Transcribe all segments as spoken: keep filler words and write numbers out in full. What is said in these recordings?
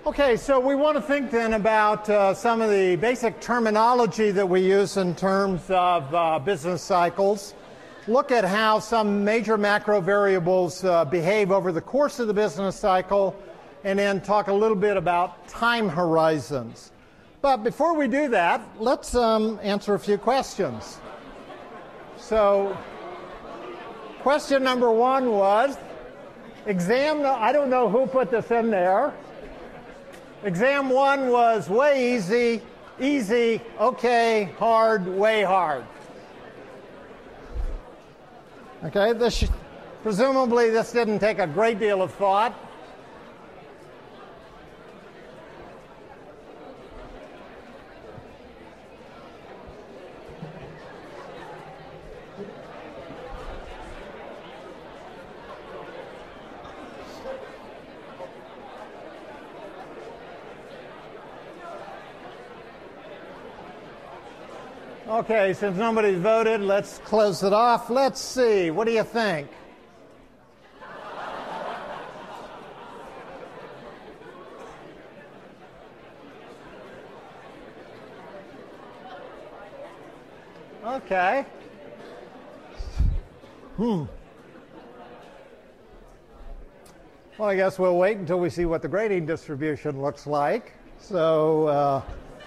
Okay, so we want to think then about uh, some of the basic terminology that we use in terms of uh, business cycles. Look at how some major macro variables uh, behave over the course of the business cycle, and then talk a little bit about time horizons. But before we do that, let's um, answer a few questions. So, question number one was, exam, I don't know who put this in there. Exam one was way easy, easy, okay, hard, way hard. Okay, this presumably this didn't take a great deal of thought. Okay, since nobody's voted, let's close it off. Let's see. What do you think? Okay. Hmm. Well, I guess we'll wait until we see what the grading distribution looks like. So, uh,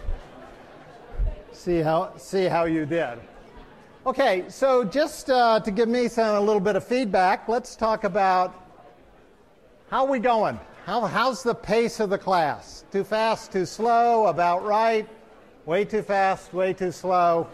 see how see how you did. Okay, so just uh, to give me some a little bit of feedback, let's talk about how are we going? How how's the pace of the class? Too fast, too slow, about right? Way too fast, way too slow?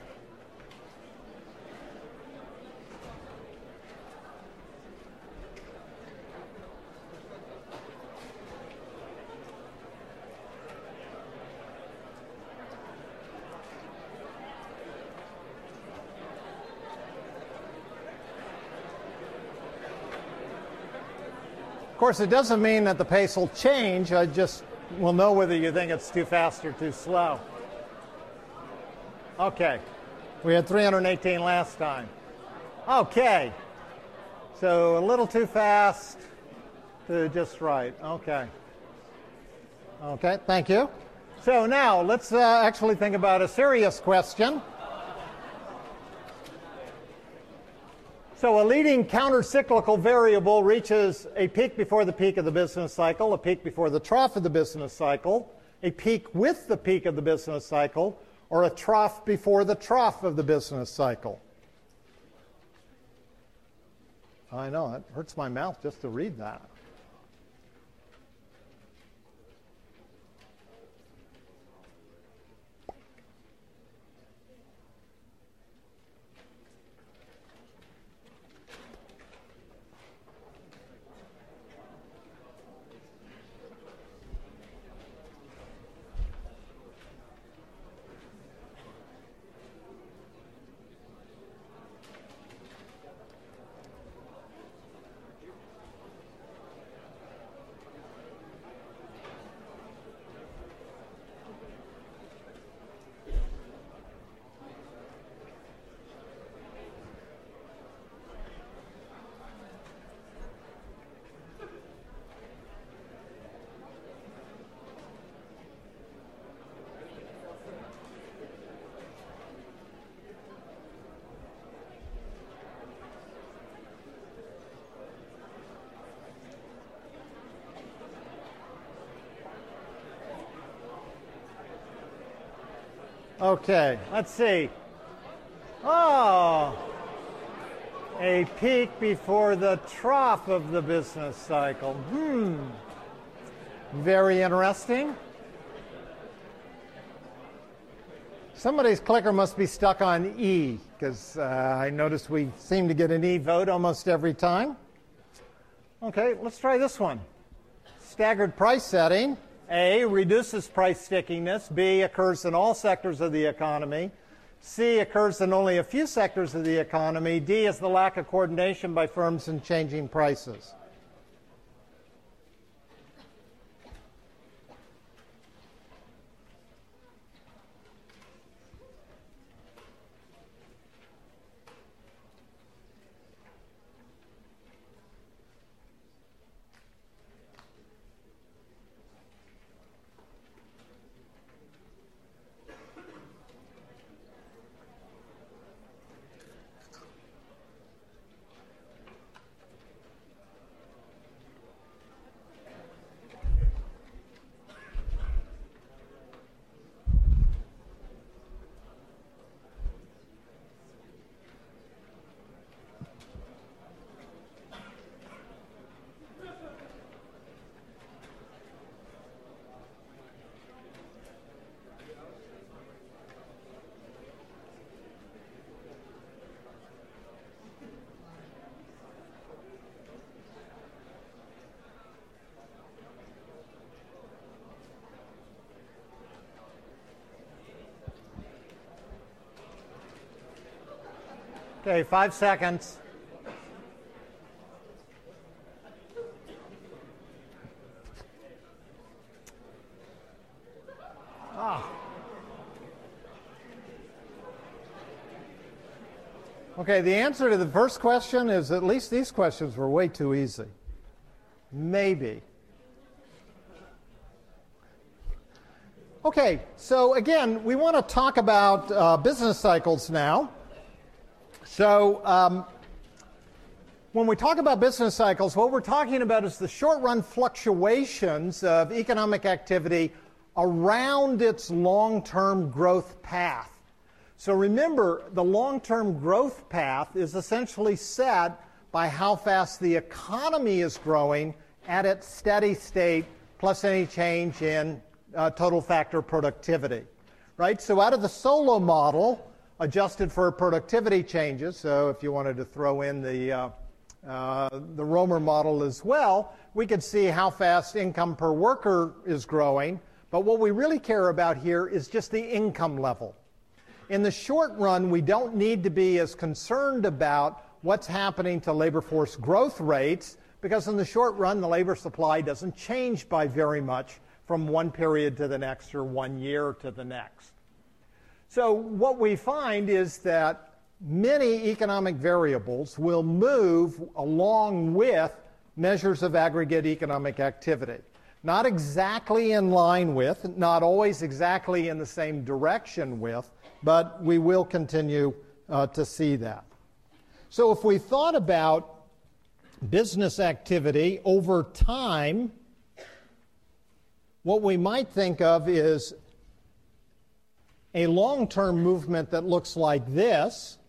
Of course, it doesn't mean that the pace will change. I just will know whether you think it's too fast or too slow. Okay. We had three hundred eighteen last time. Okay. So a little too fast to just right. Okay. Okay, thank you. So now let's uh, actually think about a serious question. So a leading counter-cyclical variable reaches a peak before the peak of the business cycle, a peak before the trough of the business cycle, a peak with the peak of the business cycle, or a trough before the trough of the business cycle. I know, it hurts my mouth just to read that. Okay, let's see. Oh, a peak before the trough of the business cycle. Hmm. Very interesting. Somebody's clicker must be stuck on E, because uh, I notice we seem to get an E vote almost every time. Okay, let's try this one. Staggered price setting. A, reduces price stickiness. B, occurs in all sectors of the economy. C, occurs in only a few sectors of the economy. D is the lack of coordination by firms in changing prices. Okay, five seconds. Ah. Okay, the answer to the first question is at least these questions were way too easy. Maybe. Okay, so again, we want to talk about uh, business cycles now. So um, when we talk about business cycles, what we're talking about is the short-run fluctuations of economic activity around its long-term growth path. So remember, the long-term growth path is essentially set by how fast the economy is growing at its steady state plus any change in uh, total factor productivity, right? So out of the Solow model, adjusted for productivity changes, so if you wanted to throw in the, uh, uh, the Romer model as well, we could see how fast income per worker is growing. But what we really care about here is just the income level. In the short run, we don't need to be as concerned about what's happening to labor force growth rates, because in the short run, the labor supply doesn't change by very much from one period to the next or one year to the next. So what we find is that many economic variables will move along with measures of aggregate economic activity. Not exactly in line with, not always exactly in the same direction with, but we will continue uh, to see that. So if we thought about business activity over time, what we might think of is a long-term movement that looks like this.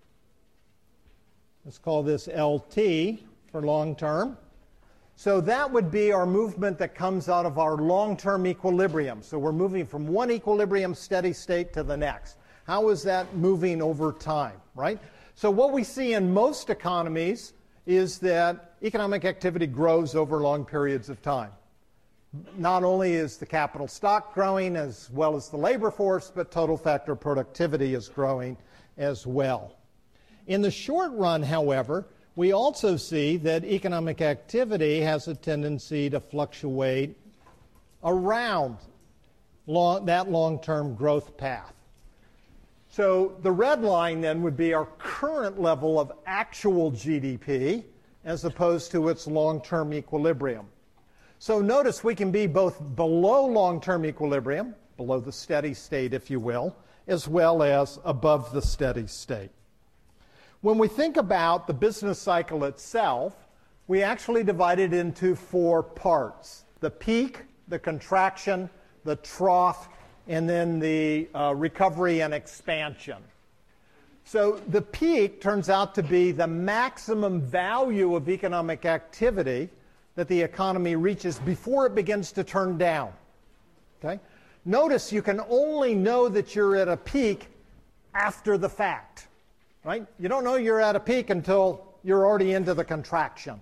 Let's call this L T for long-term. So that would be our movement that comes out of our long-term equilibrium. So we're moving from one equilibrium steady state to the next. How is that moving over time, right? So what we see in most economies is that economic activity grows over long periods of time. Not only is the capital stock growing as well as the labor force, but total factor productivity is growing as well. In the short run, however, we also see that economic activity has a tendency to fluctuate around long, that long-term growth path. So the red line then would be our current level of actual G D P as opposed to its long-term equilibrium. So notice we can be both below long-term equilibrium, below the steady state, if you will, as well as above the steady state. When we think about the business cycle itself, we actually divide it into four parts: the peak, the contraction, the trough, and then the uh, recovery and expansion. So the peak turns out to be the maximum value of economic activity that the economy reaches before it begins to turn down. Okay? Notice you can only know that you're at a peak after the fact. Right? You don't know you're at a peak until you're already into the contraction.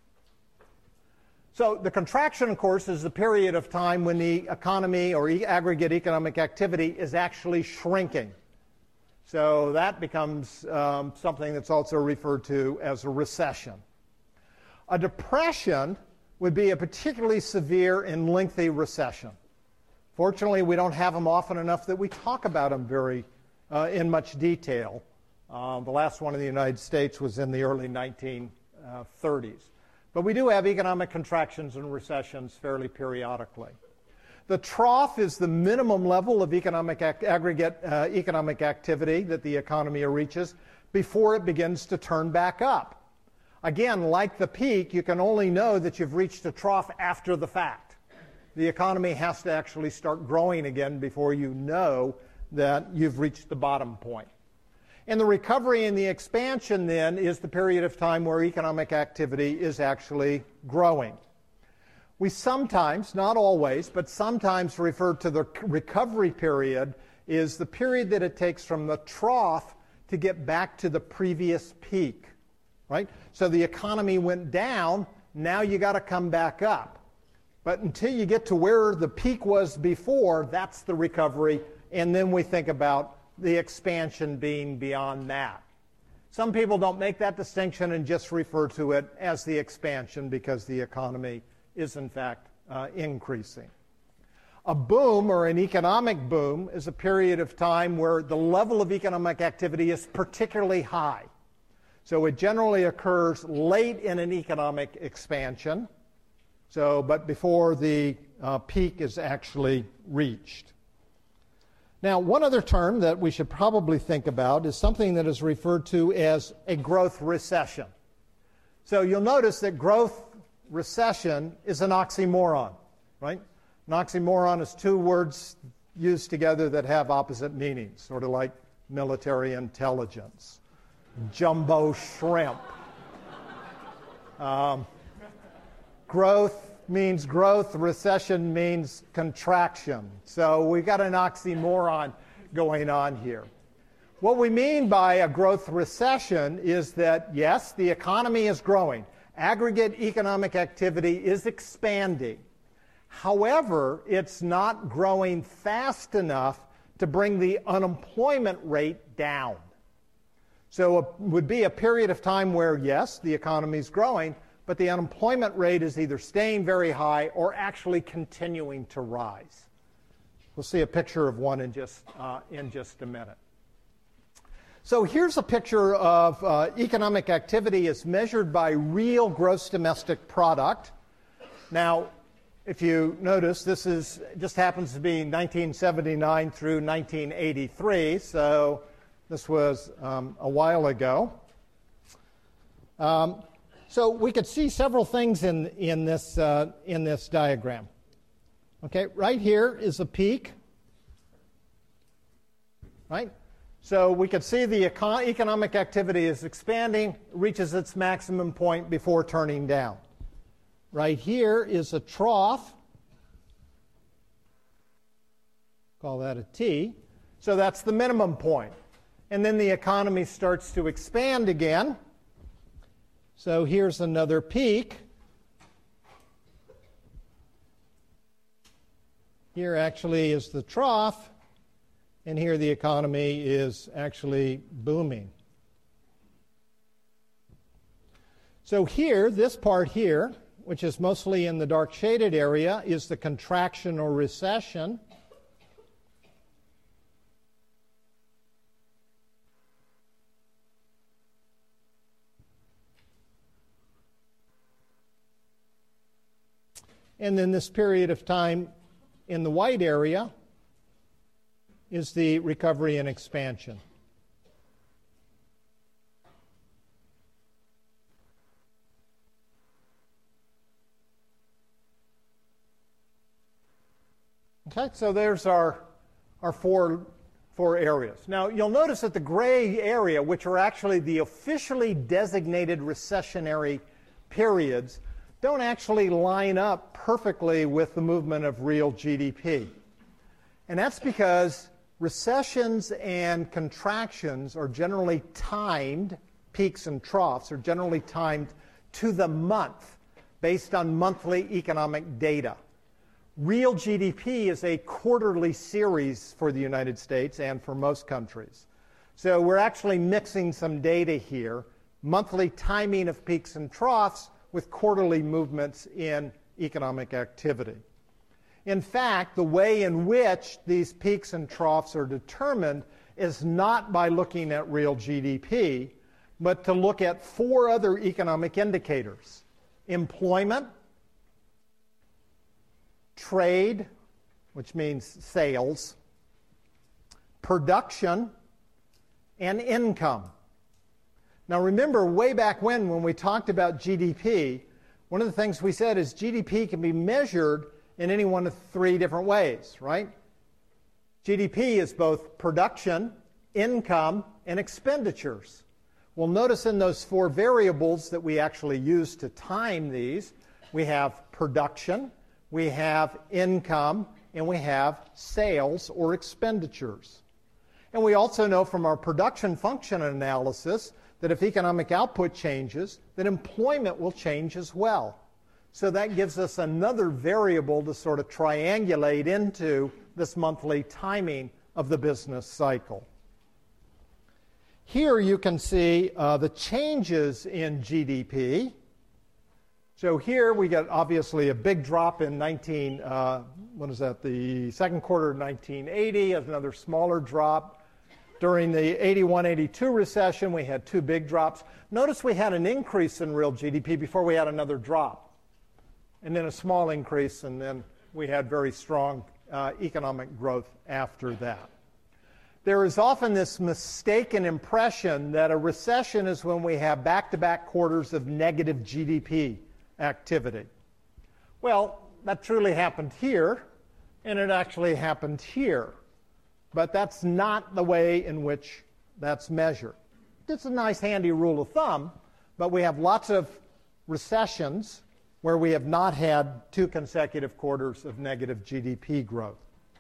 So the contraction, of course, is the period of time when the economy or e- aggregate economic activity is actually shrinking. So that becomes um, something that's also referred to as a recession. A depression would be a particularly severe and lengthy recession. Fortunately, we don't have them often enough that we talk about them very uh, in much detail. Uh, the last one in the United States was in the early nineteen thirties. But we do have economic contractions and recessions fairly periodically. The trough is the minimum level of economic ag- aggregate uh, economic activity that the economy reaches before it begins to turn back up. Again, like the peak, you can only know that you've reached a trough after the fact. The economy has to actually start growing again before you know that you've reached the bottom point. And the recovery and the expansion, then, is the period of time where economic activity is actually growing. We sometimes, not always, but sometimes refer to the recovery period is the period that it takes from the trough to get back to the previous peak, right? So the economy went down, now you got to come back up. But until you get to where the peak was before, that's the recovery, and then we think about the expansion being beyond that. Some people don't make that distinction and just refer to it as the expansion because the economy is in fact uh, increasing. A boom or an economic boom is a period of time where the level of economic activity is particularly high. So it generally occurs late in an economic expansion, so, but before the uh, peak is actually reached. Now, one other term that we should probably think about is something that is referred to as a growth recession. So you'll notice that growth recession is an oxymoron, right? An oxymoron is two words used together that have opposite meanings, sort of like military intelligence, jumbo shrimp. Um, growth means growth, recession means contraction. So we've got an oxymoron going on here. What we mean by a growth recession is that, yes, the economy is growing. Aggregate economic activity is expanding. However, it's not growing fast enough to bring the unemployment rate down. So it would be a period of time where, yes, the economy is growing, but the unemployment rate is either staying very high or actually continuing to rise. We'll see a picture of one in just, uh, in just a minute. So here's a picture of uh, economic activity as measured by real gross domestic product. Now, if you notice, this is just happens to be nineteen seventy-nine through nineteen eighty-three, so this was um, a while ago. Um, so we could see several things in, in, this, uh, in this diagram. Okay, right here is a peak, right? So we could see the econ- economic activity is expanding, reaches its maximum point before turning down. Right here is a trough. Call that a T. So that's the minimum point. And then the economy starts to expand again. So here's another peak. Here actually is the trough. And here the economy is actually booming. So here, this part here, which is mostly in the dark shaded area, is the contraction or recession. And then this period of time in the white area is the recovery and expansion. Okay, so there's our, our four, four areas. Now, you'll notice that the gray area, which are actually the officially designated recessionary periods, don't actually line up perfectly with the movement of real G D P. And that's because recessions and contractions are generally timed, peaks and troughs are generally timed to the month based on monthly economic data. Real G D P is a quarterly series for the United States and for most countries. So we're actually mixing some data here, monthly timing of peaks and troughs with quarterly movements in economic activity. In fact, the way in which these peaks and troughs are determined is not by looking at real G D P, but to look at four other economic indicators: employment, trade, which means sales, production, and income. Now remember, way back when, when we talked about G D P, one of the things we said is G D P can be measured in any one of three different ways, right? G D P is both production, income, and expenditures. Well, notice in those four variables that we actually use to time these, we have production, we have income, and we have sales or expenditures. And we also know from our production function analysis that if economic output changes, then employment will change as well. So that gives us another variable to sort of triangulate into this monthly timing of the business cycle. Here you can see uh, the changes in G D P. So here we get obviously a big drop in nineteen, uh, what is that, the second quarter of nineteen eighty, another smaller drop. During the eighty-one eighty-two recession, we had two big drops. Notice we had an increase in real G D P before we had another drop, and then a small increase, and then we had very strong uh, economic growth after that. There is often this mistaken impression that a recession is when we have back-to-back quarters of negative G D P activity. Well, that truly happened here, and it actually happened here. But that's not the way in which that's measured. It's a nice handy rule of thumb, but we have lots of recessions where we have not had two consecutive quarters of negative G D P growth.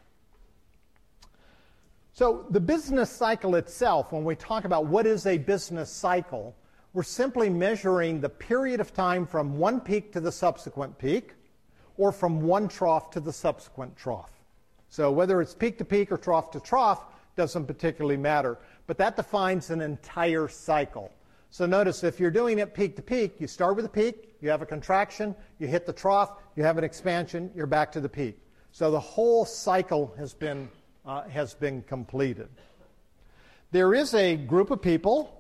So the business cycle itself, when we talk about what is a business cycle, we're simply measuring the period of time from one peak to the subsequent peak, or from one trough to the subsequent trough. So whether it's peak to peak or trough to trough doesn't particularly matter, but that defines an entire cycle. So notice if you're doing it peak to peak, you start with a peak, you have a contraction, you hit the trough, you have an expansion, you're back to the peak. So the whole cycle has been, uh, has been completed. There is a group of people,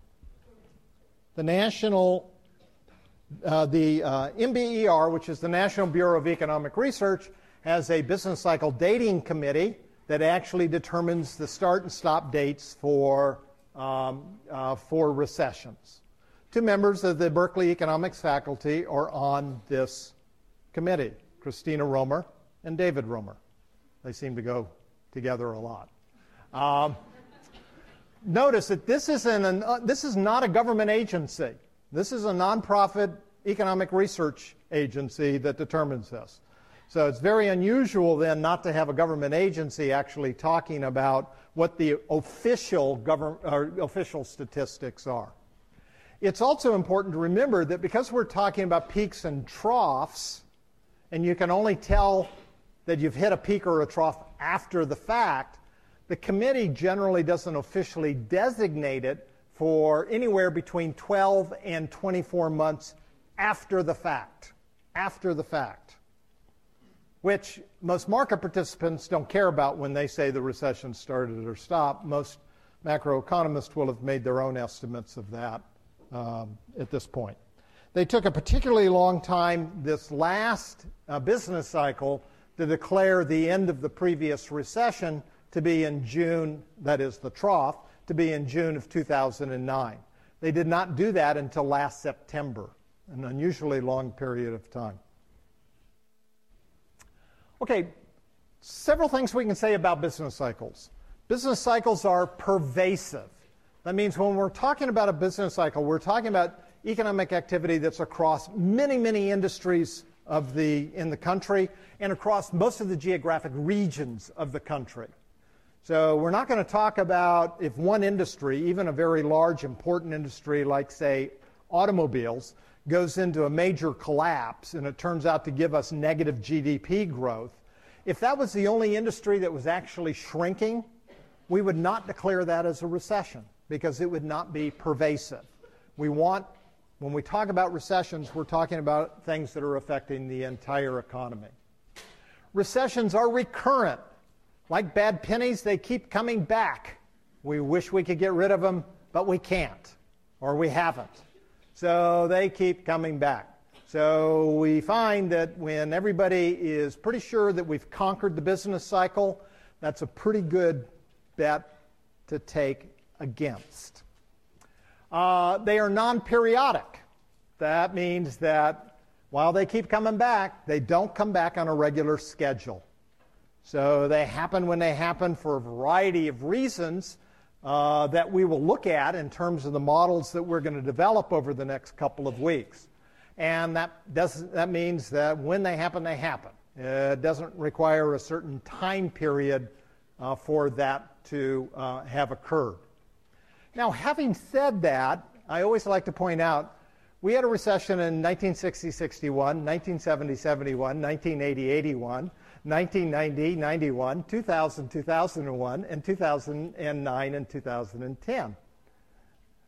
the National, uh, the uh, N B E R, which is the National Bureau of Economic Research, has a business cycle dating committee that actually determines the start and stop dates for, um, uh, for recessions. Two members of the Berkeley Economics faculty are on this committee, Christina Romer and David Romer. They seem to go together a lot. Um, notice that this is, an, uh, this is not a government agency. This is a nonprofit economic research agency that determines this. So it's very unusual then not to have a government agency actually talking about what the official government or official statistics are. It's also important to remember that because we're talking about peaks and troughs, and you can only tell that you've hit a peak or a trough after the fact, the committee generally doesn't officially designate it for anywhere between twelve and twenty-four months after the fact. After the fact. Which most market participants don't care about when they say the recession started or stopped. Most macroeconomists will have made their own estimates of that um, at this point. They took a particularly long time this last uh, business cycle to declare the end of the previous recession to be in June, that is the trough, to be in June of two thousand nine. They did not do that until last September, an unusually long period of time. Okay, several things we can say about business cycles. Business cycles are pervasive. That means when we're talking about a business cycle, we're talking about economic activity that's across many, many industries of the, in the country and across most of the geographic regions of the country. So we're not going to talk about if one industry, even a very large, important industry like, say, automobiles, goes into a major collapse and it turns out to give us negative G D P growth. If that was the only industry that was actually shrinking, we would not declare that as a recession because it would not be pervasive. We want, when we talk about recessions, we're talking about things that are affecting the entire economy. Recessions are recurrent. Like bad pennies, they keep coming back. We wish we could get rid of them, but we can't, or we haven't. So they keep coming back. So we find that when everybody is pretty sure that we've conquered the business cycle, that's a pretty good bet to take against. Uh, they are non-periodic. That means that while they keep coming back, they don't come back on a regular schedule. So they happen when they happen for a variety of reasons uh, that we will look at in terms of the models that we're going to develop over the next couple of weeks. And that, does, that means that when they happen, they happen. It doesn't require a certain time period uh, for that to uh, have occurred. Now, having said that, I always like to point out we had a recession in nineteen sixty sixty-one, nineteen seventy seventy-one, nineteen eighty eighty-one, nineteen ninety ninety-one, two thousand two thousand one, and two thousand nine and two thousand ten.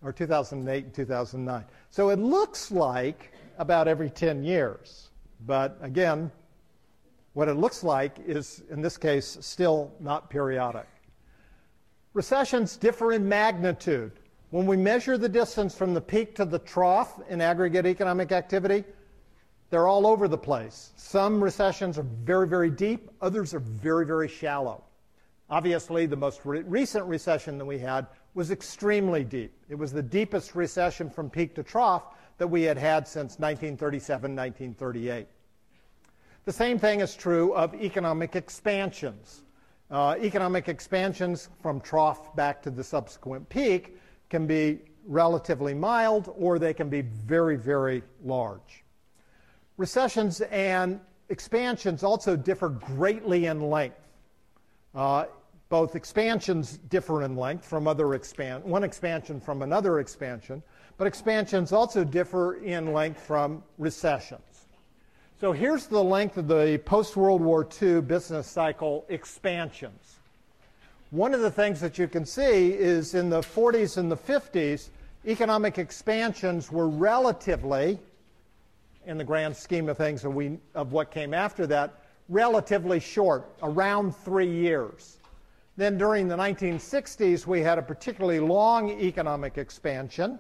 or two thousand eight and two thousand nine. So it looks like about every ten years. But again, what it looks like is, in this case, still not periodic. Recessions differ in magnitude. When we measure the distance from the peak to the trough in aggregate economic activity, they're all over the place. Some recessions are very, very deep. Others are very, very shallow. Obviously, the most re- recent recession that we had was extremely deep. It was the deepest recession from peak to trough that we had had since nineteen thirty-seven, nineteen thirty-eight. The same thing is true of economic expansions. Uh, economic expansions from trough back to the subsequent peak can be relatively mild, or they can be very, very large. Recessions and expansions also differ greatly in length. Uh, both expansions differ in length from other expan- one expansion from another expansion, but expansions also differ in length from recessions. So here's the length of the post-World War Two business cycle expansions. One of the things that you can see is in the forties and the fifties, economic expansions were relatively, in the grand scheme of things of, we, of what came after that, relatively short, around three years. Then during the nineteen sixties, we had a particularly long economic expansion.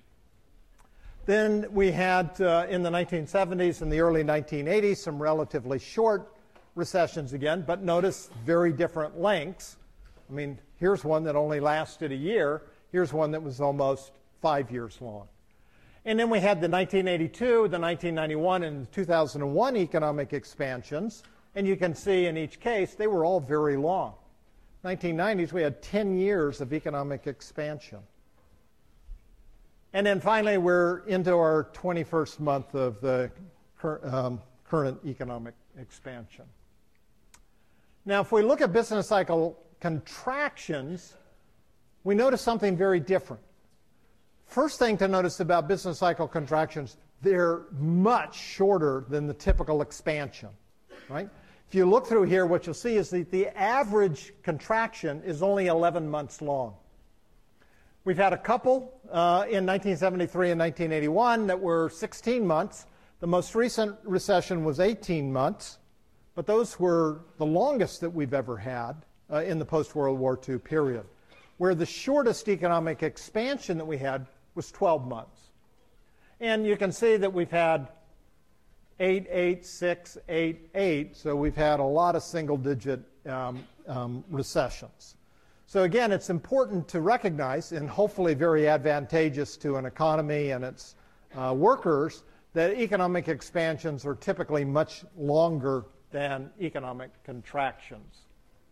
Then we had, uh, in the nineteen seventies and the early nineteen eighties, some relatively short recessions again, but notice very different lengths. I mean, here's one that only lasted a year. Here's one that was almost five years long. And then we had the nineteen eighty-two, the nineteen ninety-one, and the two thousand one economic expansions. And you can see in each case, they were all very long. nineteen nineties, we had ten years of economic expansion. And then finally, we're into our twenty-first month of the cur- um, current economic expansion. Now, if we look at business cycle contractions, we notice something very different. First thing to notice about business cycle contractions, they're much shorter than the typical expansion, right? If you look through here, what you'll see is that the average contraction is only eleven months long. We've had a couple uh, in nineteen seventy-three and nineteen eighty-one that were sixteen months. The most recent recession was eighteen months, but those were the longest that we've ever had uh, in the post-World War Two period, where the shortest economic expansion that we had was twelve months. And you can see that we've had eight, eight, six, eight, eight, so we've had a lot of single-digit um, um, recessions. So again, it's important to recognize, and hopefully very advantageous to an economy and its uh, workers, that economic expansions are typically much longer than economic contractions.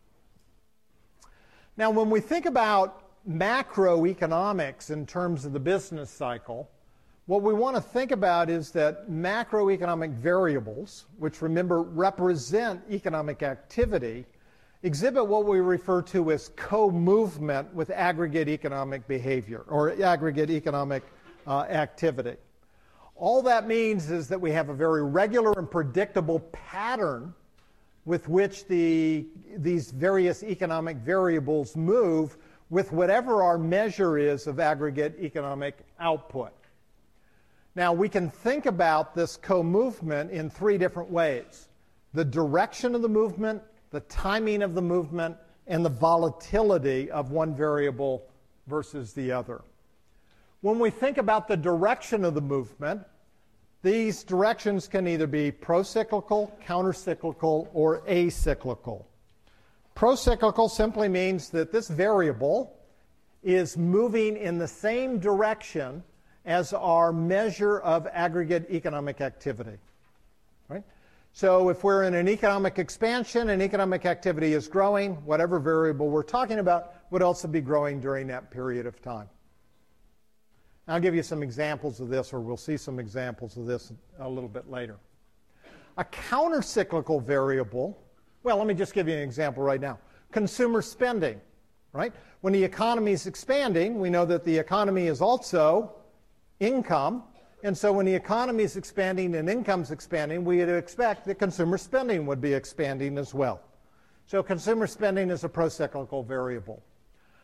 Now, when we think about macroeconomics in terms of the business cycle, what we want to think about is that macroeconomic variables, which remember represent economic activity, exhibit what we refer to as co-movement with aggregate economic behavior or aggregate economic uh, activity. All that means is that we have a very regular and predictable pattern with which the, these various economic variables move with whatever our measure is of aggregate economic output. Now, we can think about this co-movement in three different ways: the direction of the movement, the timing of the movement, and the volatility of one variable versus the other. When we think about the direction of the movement, these directions can either be procyclical, countercyclical, or acyclical. Procyclical simply means that this variable is moving in the same direction as our measure of aggregate economic activity, right? So if we're in an economic expansion and economic activity is growing, whatever variable we're talking about would also be growing during that period of time. I'll give you some examples of this, or we'll see some examples of this a little bit later. A countercyclical variable, well, let me just give you an example right now. Consumer spending, right? When the economy is expanding, we know that the economy is also income. And so when the economy is expanding and income is expanding, we would expect that consumer spending would be expanding as well. So consumer spending is a procyclical variable.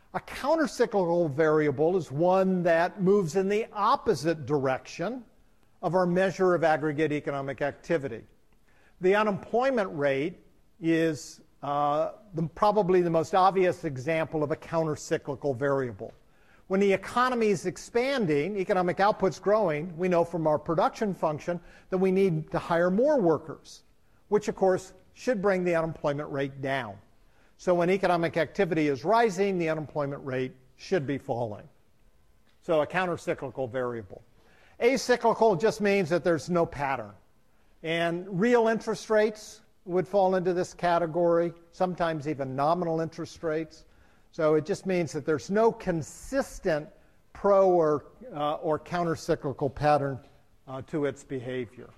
A countercyclical variable is one that moves in the opposite direction of our measure of aggregate economic activity. The unemployment rate is uh, the, probably the most obvious example of a countercyclical variable. When the economy is expanding, economic output's growing, we know from our production function that we need to hire more workers, which of course should bring the unemployment rate down. So when economic activity is rising, the unemployment rate should be falling. So a countercyclical variable. Acyclical just means that there's no pattern. And real interest rates would fall into this category, sometimes even nominal interest rates. So it just means that there's no consistent pro or, uh, or countercyclical pattern uh, to its behavior.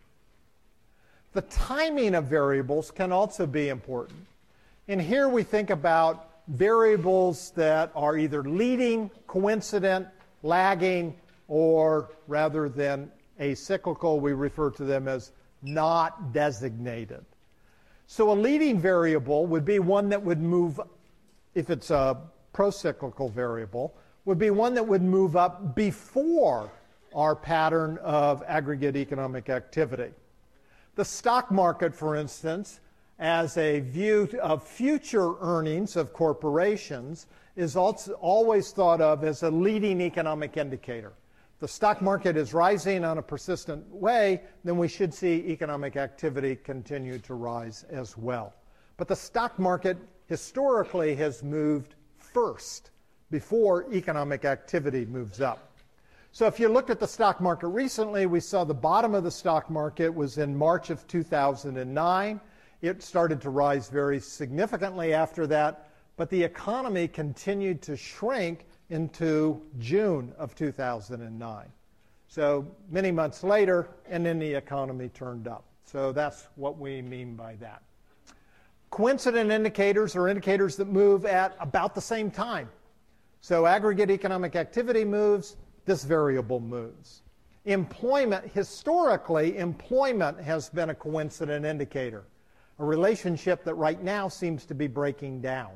The timing of variables can also be important. And here we think about variables that are either leading, coincident, lagging, or rather than acyclical, we refer to them as not designated. So a leading variable would be one that would move, if it's a procyclical variable, would be one that would move up before our pattern of aggregate economic activity. The stock market, for instance, as a view of future earnings of corporations, is also always thought of as a leading economic indicator. If the stock market is rising on a persistent way, then we should see economic activity continue to rise as well. But the stock market historically has moved first before economic activity moves up. So if you looked at the stock market recently, we saw the bottom of the stock market was in March of two thousand nine. It started to rise very significantly after that, but the economy continued to shrink into June of two thousand nine. So many months later, and then the economy turned up. So that's what we mean by that. Coincident indicators are indicators that move at about the same time. So aggregate economic activity moves, this variable moves. Employment, historically, employment has been a coincident indicator, a relationship that right now seems to be breaking down.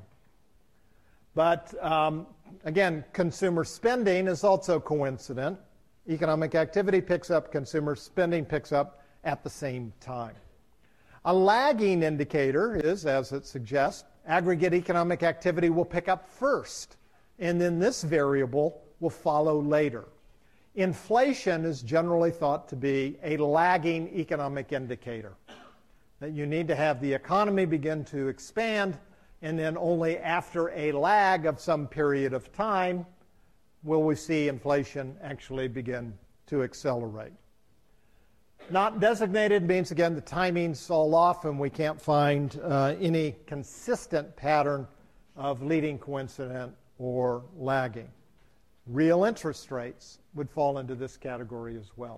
But um, again, consumer spending is also coincident. Economic activity picks up, consumer spending picks up at the same time. A lagging indicator is, as it suggests, aggregate economic activity will pick up first, and then this variable will follow later. Inflation is generally thought to be a lagging economic indicator, that you need to have the economy begin to expand, and then only after a lag of some period of time will we see inflation actually begin to accelerate. Not designated means, again, the timing's all off and we can't find uh, any consistent pattern of leading, coincident, or lagging. Real interest rates would fall into this category as well.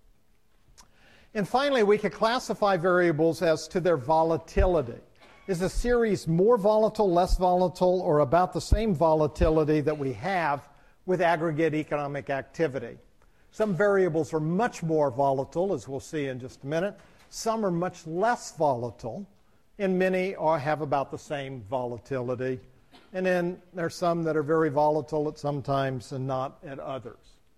And finally, we could classify variables as to their volatility. Is a series more volatile, less volatile, or about the same volatility that we have with aggregate economic activity? Some variables are much more volatile, as we'll see in just a minute. Some are much less volatile, and many are, have about the same volatility. And then there's some that are very volatile at some times and not at others.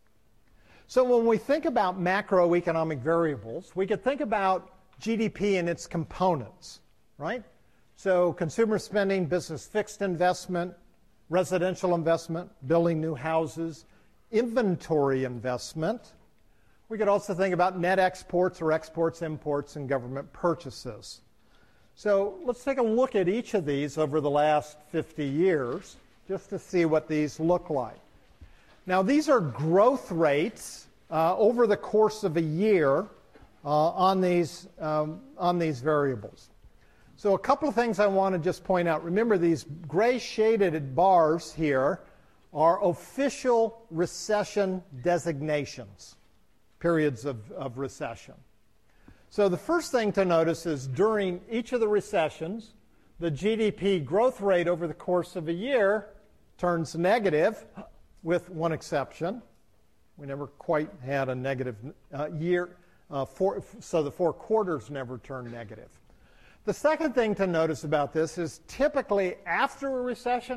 So when we think about macroeconomic variables, we could think about G D P and its components, right? So consumer spending, business fixed investment, residential investment, building new houses, inventory investment. We could also think about net exports or exports, imports, and government purchases. So let's take a look at each of these over the last fifty years just to see what these look like. Now these are growth rates uh, over the course of a year uh, on these, um, on these variables. So a couple of things I want to just point out. Remember, these gray shaded bars here are official recession designations, periods of, of recession. So the first thing to notice is during each of the recessions, the G D P growth rate over the course of a year turns negative, with one exception. We never quite had a negative uh, year, uh, four, so the four quarters never turned negative. The second thing to notice about this is typically after a recession,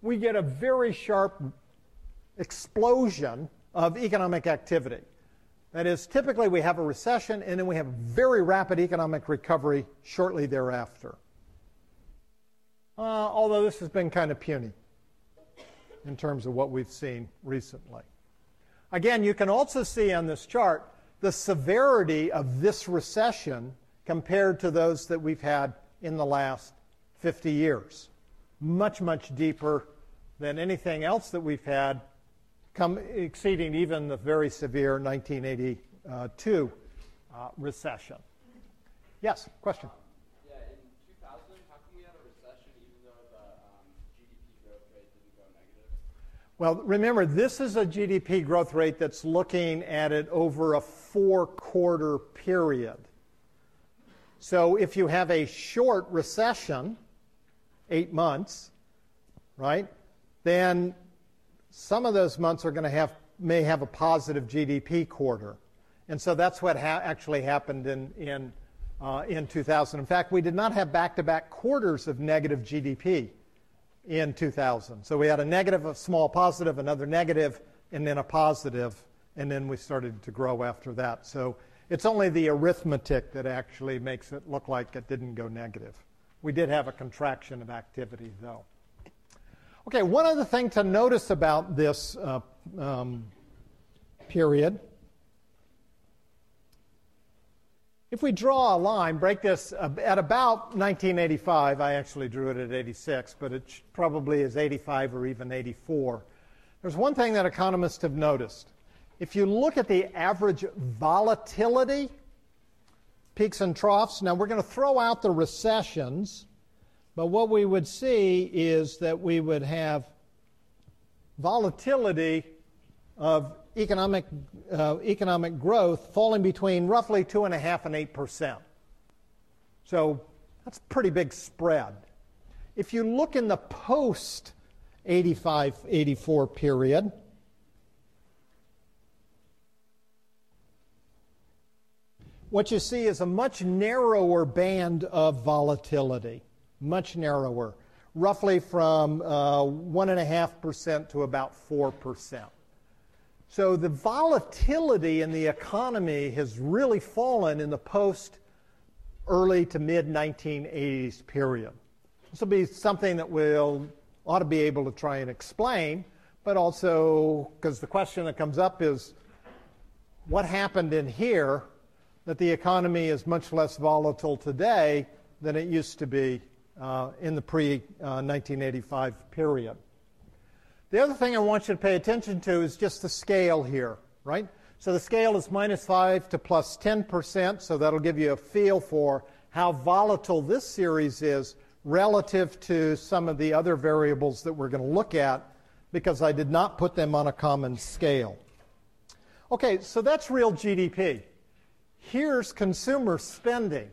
we get a very sharp explosion of economic activity. That is, typically we have a recession and then we have very rapid economic recovery shortly thereafter. Uh, although this has been kind of puny in terms of what we've seen recently. Again, you can also see on this chart the severity of this recession compared to those that we've had in the last fifty years. Much, much deeper than anything else that we've had, come exceeding even the very severe nineteen eighty-two uh, recession. Yes, question? Yeah, in two thousand, how come we had a recession even though the um, G D P growth rate didn't go negative? Well, remember, this is a G D P growth rate that's looking at it over a four-quarter period. So if you have a short recession, eight months, right, then some of those months are going to have, may have a positive G D P quarter. And so that's what ha actually happened in, in, uh, in two thousand. In fact, we did not have back-to-back quarters of negative G D P in two thousand. So we had a negative, a small positive, another negative, and then a positive, and then we started to grow after that. So it's only the arithmetic that actually makes it look like it didn't go negative. We did have a contraction of activity, though. Okay, one other thing to notice about this uh, um, period. If we draw a line, break this at about nineteen eighty-five, I actually drew it at eighty-six, but it probably is eighty-five or even eighty-four. There's one thing that economists have noticed. If you look at the average volatility, peaks and troughs, now we're going to throw out the recessions, but what we would see is that we would have volatility of economic, uh, economic growth falling between roughly two point five and eight percent. So that's a pretty big spread. If you look in the post eighty-five eighty-four period, what you see is a much narrower band of volatility, much narrower, roughly from uh, one point five percent to about four percent. So the volatility in the economy has really fallen in the post-early to mid nineteen eighties period. This will be something that we'll ought to be able to try and explain, but also because the question that comes up is, what happened in here that the economy is much less volatile today than it used to be uh, in the pre nineteen eighty-five period. The other thing I want you to pay attention to is just the scale here, right? So the scale is minus five to plus ten percent, so that'll give you a feel for how volatile this series is relative to some of the other variables that we're going to look at, because I did not put them on a common scale. Okay, so that's real G D P. Here's consumer spending.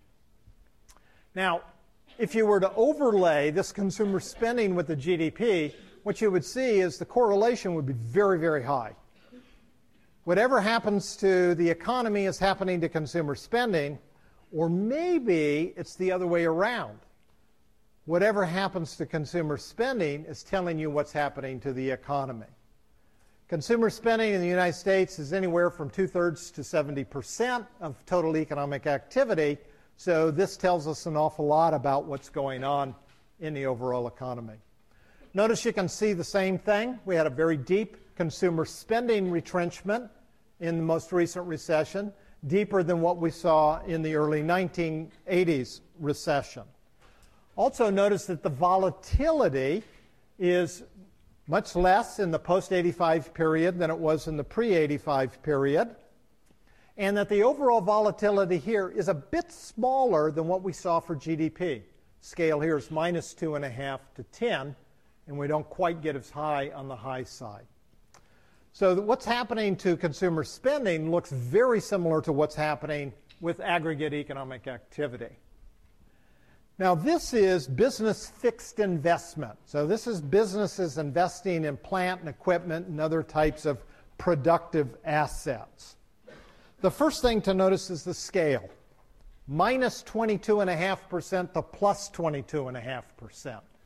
Now, if you were to overlay this consumer spending with the G D P, what you would see is the correlation would be very, very high. Whatever happens to the economy is happening to consumer spending, or maybe it's the other way around. Whatever happens to consumer spending is telling you what's happening to the economy. Consumer spending in the United States is anywhere from two-thirds to seventy percent of total economic activity, so this tells us an awful lot about what's going on in the overall economy. Notice you can see the same thing. We had a very deep consumer spending retrenchment in the most recent recession, deeper than what we saw in the early nineteen eighties recession. Also notice that the volatility is much less in the post eighty-five period than it was in the pre eighty-five period, and that the overall volatility here is a bit smaller than what we saw for G D P. Scale here is minus two and a half to ten, and we don't quite get as high on the high side. So what's happening to consumer spending looks very similar to what's happening with aggregate economic activity. Now this is business fixed investment. So this is businesses investing in plant and equipment and other types of productive assets. The first thing to notice is the scale. Minus twenty-two point five percent to plus twenty-two point five percent.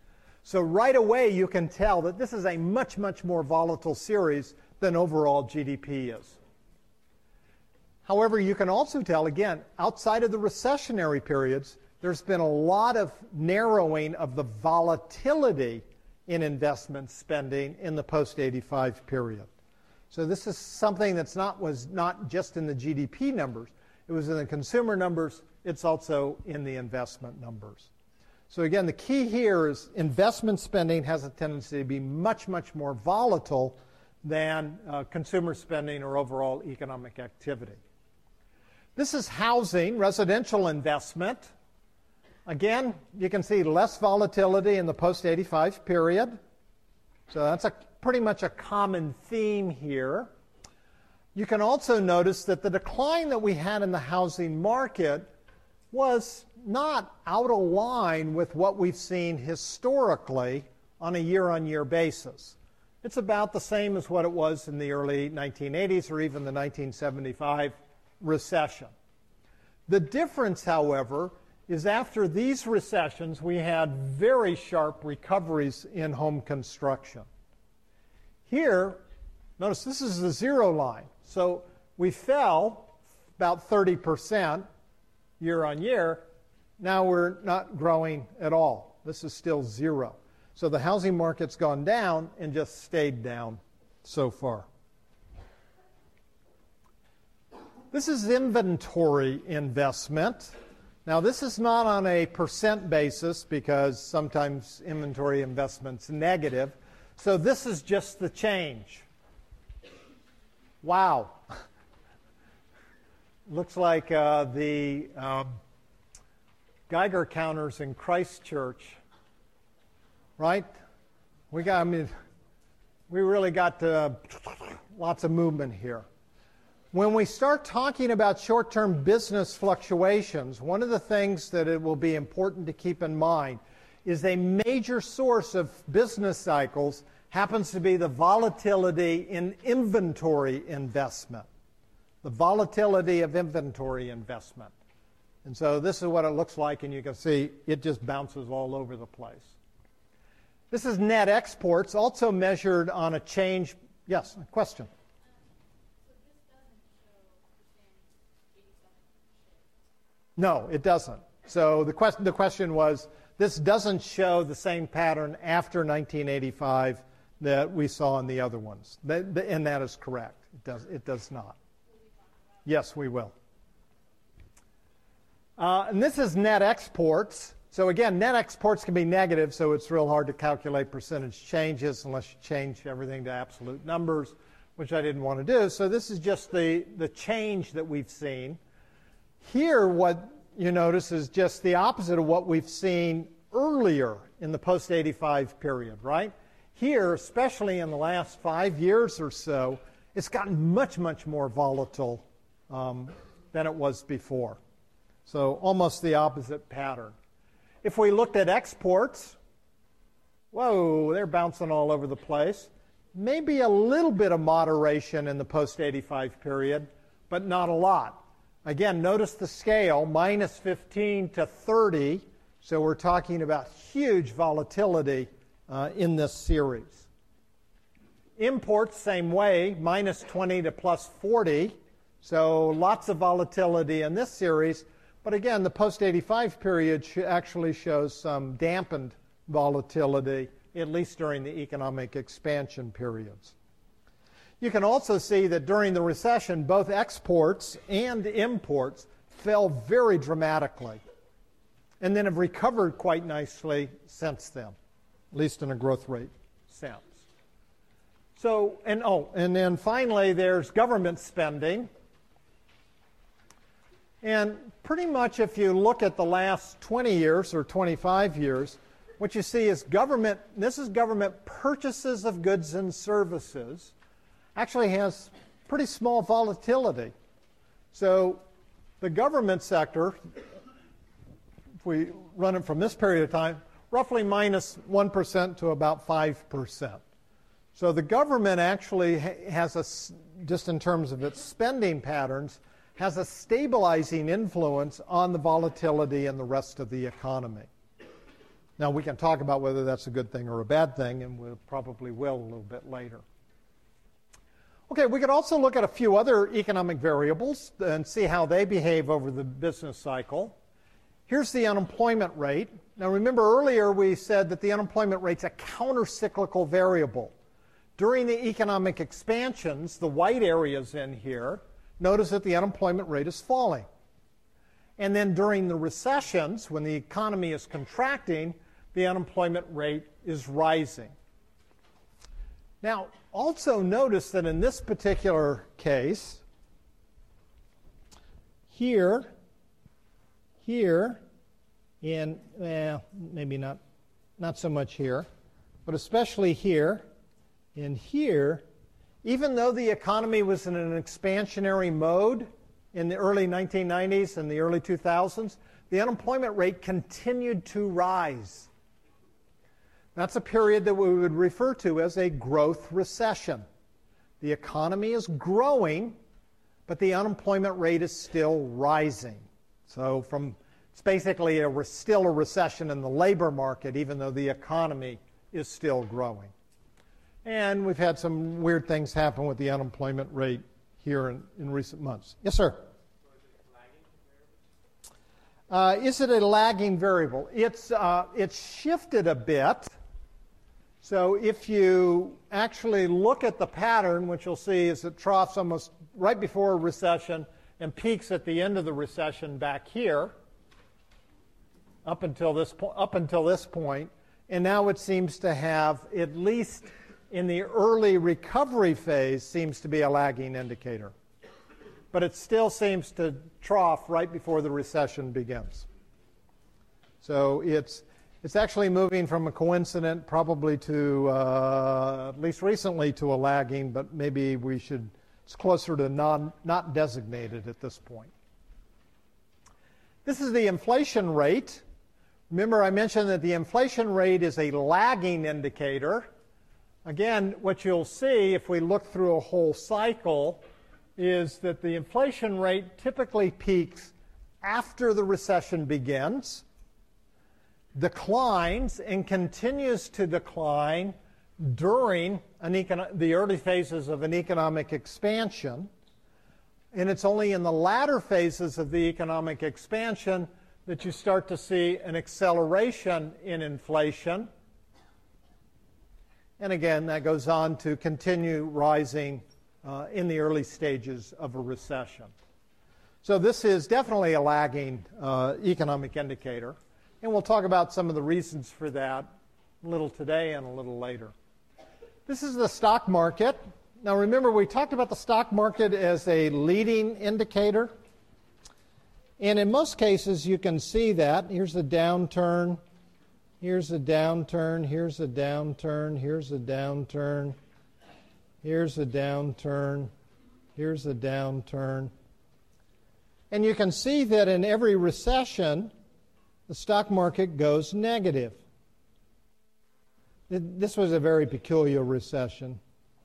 So right away you can tell that this is a much, much more volatile series than overall G D P is. However, you can also tell, again, outside of the recessionary periods, there's been a lot of narrowing of the volatility in investment spending in the post eighty-five period. So this is something that's not, was not just in the G D P numbers. It was in the consumer numbers. It's also in the investment numbers. So again, the key here is investment spending has a tendency to be much, much more volatile than uh, consumer spending or overall economic activity. This is housing, residential investment. Again, you can see less volatility in the post eighty-five period. So that's a, pretty much a common theme here. You can also notice that the decline that we had in the housing market was not out of line with what we've seen historically on a year-on-year basis. It's about the same as what it was in the early nineteen eighties or even the nineteen seventy-five recession. The difference, however, is after these recessions, we had very sharp recoveries in home construction. Here, notice this is the zero line. So we fell about thirty percent year on year. Now we're not growing at all. This is still zero. So the housing market's gone down and just stayed down so far. This is inventory investment. Now this is not on a percent basis because sometimes inventory investment's negative. So this is just the change. Wow. Looks like uh, the um, Geiger counters in Christchurch, right? We got, I mean, we really got uh, lots of movement here. When we start talking about short-term business fluctuations, one of the things that it will be important to keep in mind is a major source of business cycles happens to be the volatility in inventory investment. The volatility of inventory investment. And so this is what it looks like, and you can see it just bounces all over the place. This is net exports, also measured on a change. Yes, a question. No, it doesn't. So the question, the question was, this doesn't show the same pattern after nineteen eighty-five that we saw in the other ones. That, and that is correct. It does, it does not. Yes, we will. Uh, and this is net exports. So again, net exports can be negative, so it's real hard to calculate percentage changes unless you change everything to absolute numbers, which I didn't want to do. So this is just the, the change that we've seen. Here, what you notice is just the opposite of what we've seen earlier in the post eighty-five period, right? Here, especially in the last five years or so, it's gotten much, much more volatile um, than it was before. So almost the opposite pattern. If we looked at exports, whoa, they're bouncing all over the place. Maybe a little bit of moderation in the post eighty-five period, but not a lot. Again, notice the scale, minus fifteen to thirty. So we're talking about huge volatility uh, in this series. Imports, same way, minus twenty to plus forty. So lots of volatility in this series. But again, the post eighty-five period sh- actually shows some dampened volatility, at least during the economic expansion periods. You can also see that during the recession, both exports and imports fell very dramatically and then have recovered quite nicely since then, at least in a growth rate sense. So, and oh, and then finally there's government spending. And pretty much if you look at the last twenty years or twenty-five years, what you see is government, this is government purchases of goods and services, actually has pretty small volatility. So the government sector, if we run it from this period of time, roughly minus one percent to about five percent. So the government actually has, a, just in terms of its spending patterns, has a stabilizing influence on the volatility in the rest of the economy. Now, we can talk about whether that's a good thing or a bad thing, and we probably will a little bit later. Okay, we could also look at a few other economic variables and see how they behave over the business cycle. Here's the unemployment rate. Now, remember earlier we said that the unemployment rate's a counter-cyclical variable. During the economic expansions, the white areas in here, notice that the unemployment rate is falling. And then during the recessions, when the economy is contracting, the unemployment rate is rising. Now, also notice that in this particular case, here, here, in, well, maybe not, not so much here, but especially here, in here, even though the economy was in an expansionary mode in the early nineteen nineties and the early two thousands, the unemployment rate continued to rise. That's a period that we would refer to as a growth recession. The economy is growing, but the unemployment rate is still rising. So from it's basically a, still a recession in the labor market, even though the economy is still growing. And we've had some weird things happen with the unemployment rate here in, in recent months. Yes, sir? Uh, is it a lagging variable? It's, uh, it's shifted a bit. So if you actually look at the pattern, what you'll see is it troughs almost right before a recession and peaks at the end of the recession back here, up until this, po- up until this point. And now it seems to have, at least in the early recovery phase, seems to be a lagging indicator. But it still seems to trough right before the recession begins. So it's, it's actually moving from a coincident probably to, uh, at least recently, to a lagging, but maybe we should, it's closer to non, not designated at this point. This is the inflation rate. Remember, I mentioned that the inflation rate is a lagging indicator. Again, what you'll see if we look through a whole cycle is that the inflation rate typically peaks after the recession begins, declines, and continues to decline during an econo- the early phases of an economic expansion. And it's only in the latter phases of the economic expansion that you start to see an acceleration in inflation. And again, that goes on to continue rising uh, in the early stages of a recession. So this is definitely a lagging uh, economic indicator. And we'll talk about some of the reasons for that a little today and a little later. This is the stock market. Now remember, we talked about the stock market as a leading indicator. And in most cases, you can see that. Here's a downturn. Here's a downturn, here's a downturn, here's a downturn, here's a downturn, here's a downturn. And you can see that in every recession, the stock market goes negative. This was a very peculiar recession.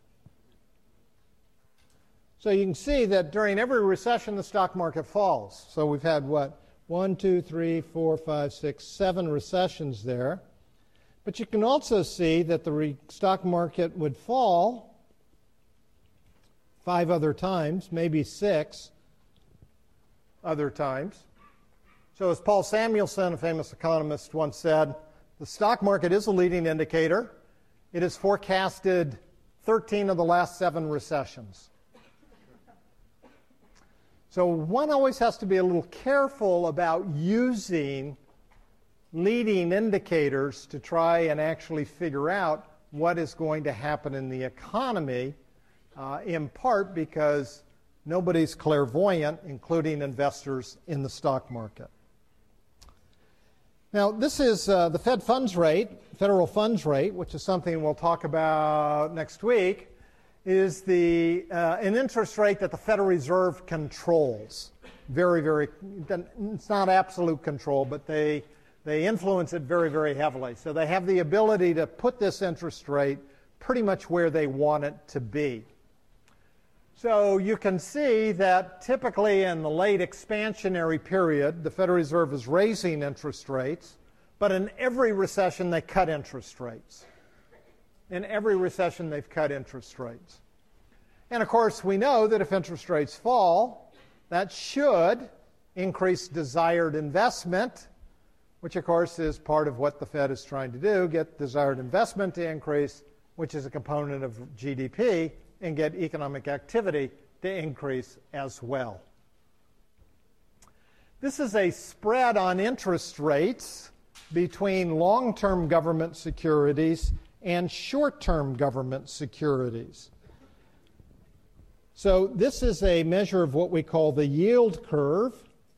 So you can see that during every recession, the stock market falls. So we've had what? One, two, three, four, five, six, seven recessions there. But you can also see that the re- stock market would fall five other times, maybe six other times. So as Paul Samuelson, a famous economist, once said, the stock market is a leading indicator. It has forecasted thirteen of the last seven recessions. So one always has to be a little careful about using leading indicators to try and actually figure out what is going to happen in the economy, uh, in part because nobody's clairvoyant, including investors in the stock market. Now, this is uh, the Fed funds rate, federal funds rate, which is something we'll talk about next week, is the uh, an interest rate that the Federal Reserve controls. Very, very, it's not absolute control, but they, they influence it very, very heavily. So they have the ability to put this interest rate pretty much where they want it to be. So you can see that typically in the late expansionary period, the Federal Reserve is raising interest rates. But in every recession, they cut interest rates. In every recession, they've cut interest rates. And of course, we know that if interest rates fall, that should increase desired investment, which of course is part of what the Fed is trying to do, get desired investment to increase, which is a component of G D P, and get economic activity to increase as well. This is a spread on interest rates between long-term government securities and short-term government securities. So this is a measure of what we call the yield curve.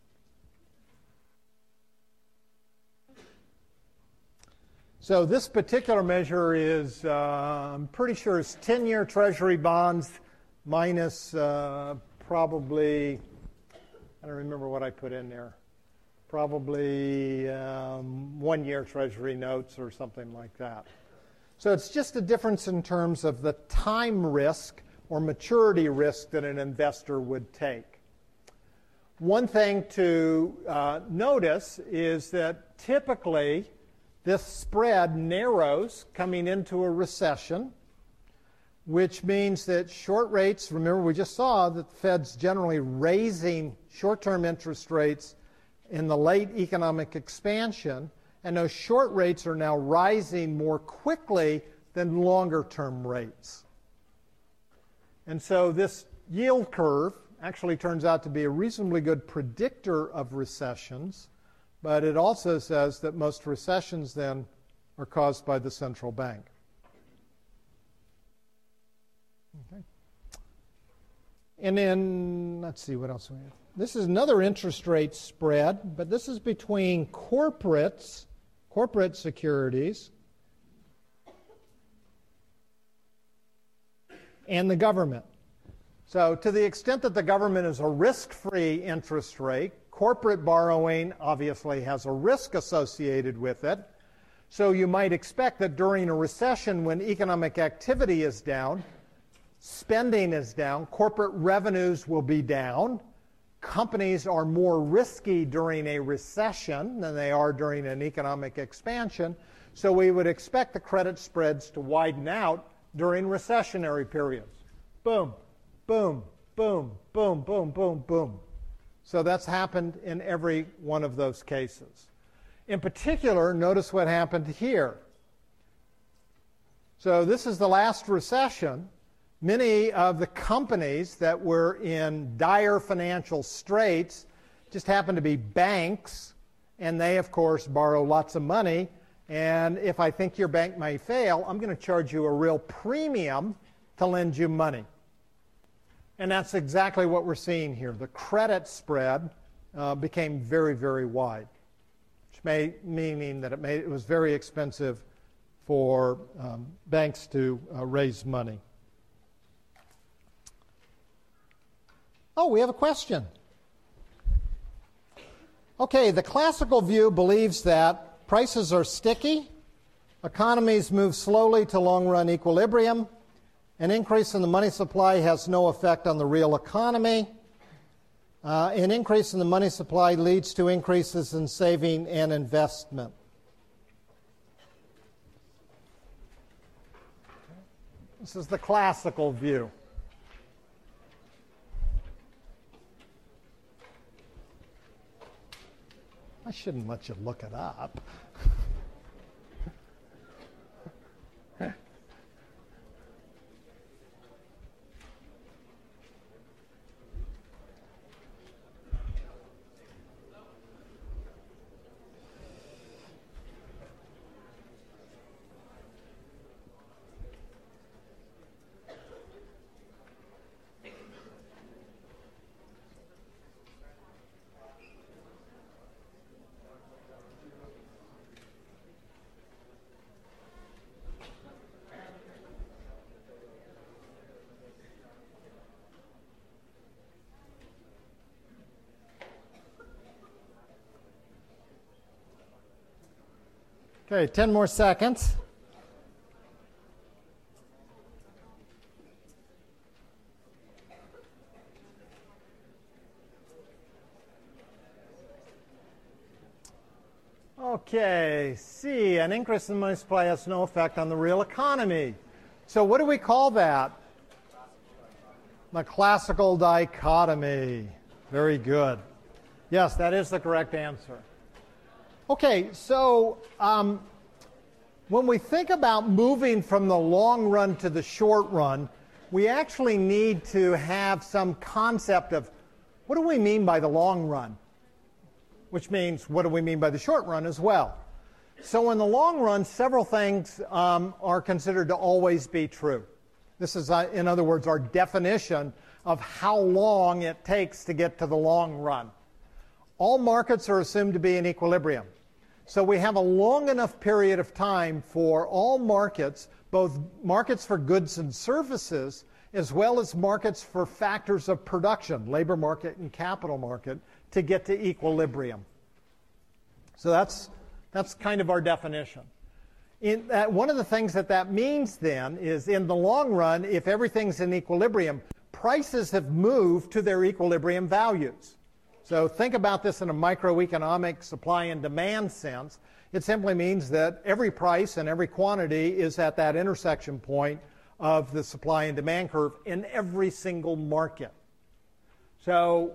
So this particular measure is, uh, I'm pretty sure it's ten-year Treasury bonds minus uh, probably, I don't remember what I put in there, probably um, one-year Treasury notes or something like that. So it's just a difference in terms of the time risk or maturity risk that an investor would take. One thing to uh, notice is that typically this spread narrows coming into a recession, which means that short rates, remember we just saw that the Fed's generally raising short-term interest rates in the late economic expansion, and those short rates are now rising more quickly than longer-term rates. And so this yield curve actually turns out to be a reasonably good predictor of recessions, but it also says that most recessions then are caused by the central bank. Okay. And then, let's see, what else we have. This is another interest rate spread, but this is between corporates, corporate securities, and the government. So to the extent that the government is a risk-free interest rate, corporate borrowing obviously has a risk associated with it. So you might expect that during a recession when economic activity is down, spending is down, corporate revenues will be down. Companies are more risky during a recession than they are during an economic expansion. So we would expect the credit spreads to widen out during recessionary periods. Boom, boom, boom, boom, boom, boom, boom. So that's happened in every one of those cases. In particular, notice what happened here. So this is the last recession. Many of the companies that were in dire financial straits just happened to be banks, and they, of course, borrow lots of money. And if I think your bank may fail, I'm going to charge you a real premium to lend you money. And that's exactly what we're seeing here. The credit spread uh, became very, very wide, which may meaning that it, made, it was very expensive for um, banks to uh, raise money. Oh, we have a question. Okay, the classical view believes that prices are sticky, economies move slowly to long-run equilibrium, an increase in the money supply has no effect on the real economy, uh, an increase in the money supply leads to increases in saving and investment. This is the classical view. I shouldn't let you look it up. Okay, ten more seconds. Okay, C, an increase in the money supply has no effect on the real economy. So what do we call that? The classical dichotomy. Very good. Yes, that is the correct answer. Okay, so um, when we think about moving from the long run to the short run, we actually need to have some concept of what do we mean by the long run, which means what do we mean by the short run as well. So in the long run, several things um, are considered to always be true. This is, uh, in other words, our definition of how long it takes to get to the long run. All markets are assumed to be in equilibrium. So we have a long enough period of time for all markets, both markets for goods and services, as well as markets for factors of production, labor market and capital market, to get to equilibrium. So that's, that's kind of our definition. In that, one of the things that that means then is in the long run, if everything's in equilibrium, prices have moved to their equilibrium values. So think about this in a microeconomic supply and demand sense. It simply means that every price and every quantity is at that intersection point of the supply and demand curve in every single market. So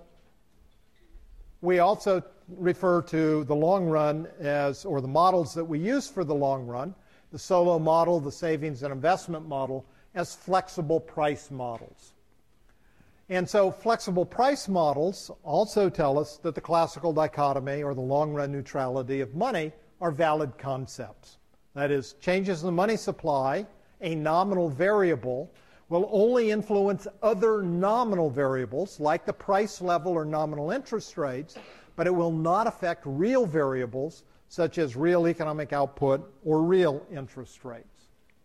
we also refer to the long run as, or the models that we use for the long run, the Solow model, the savings and investment model, as flexible price models. And so flexible price models also tell us that the classical dichotomy or the long-run neutrality of money are valid concepts. That is, changes in the money supply, a nominal variable, will only influence other nominal variables like the price level or nominal interest rates, but it will not affect real variables such as real economic output or real interest rates.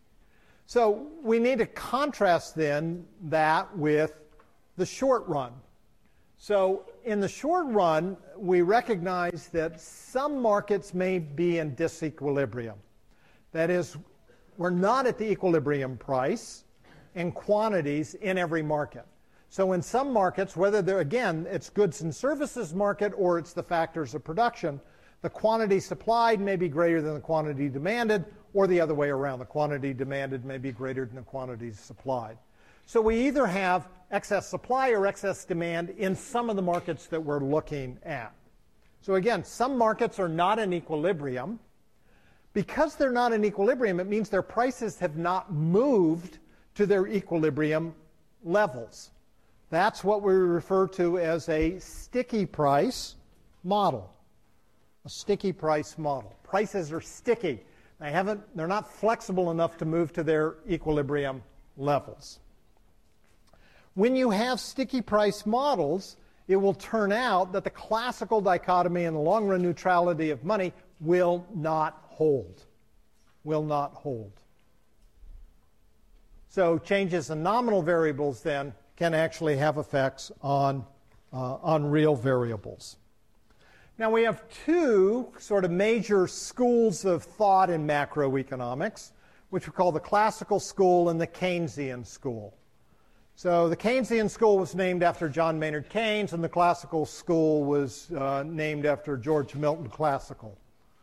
So we need to contrast then that with the short run. So in the short run, we recognize that some markets may be in disequilibrium. That is, we're not at the equilibrium price and quantities in every market. So in some markets, whether they're, again, it's goods and services market or it's the factors of production, the quantity supplied may be greater than the quantity demanded, or the other way around. The quantity demanded may be greater than the quantity supplied. So we either have excess supply or excess demand in some of the markets that we're looking at. So again, some markets are not in equilibrium. Because they're not in equilibrium, it means their prices have not moved to their equilibrium levels. That's what we refer to as a sticky price model. A sticky price model. Prices are sticky. They haven't, they're not flexible enough to move to their equilibrium levels. When you have sticky price models, it will turn out that the classical dichotomy and the long-run neutrality of money will not hold. Will not hold. So changes in nominal variables then can actually have effects on, uh, on real variables. Now we have two sort of major schools of thought in macroeconomics, which we call the classical school and the Keynesian school. So the Keynesian school was named after John Maynard Keynes, and the classical school was uh, named after George Milton Classical.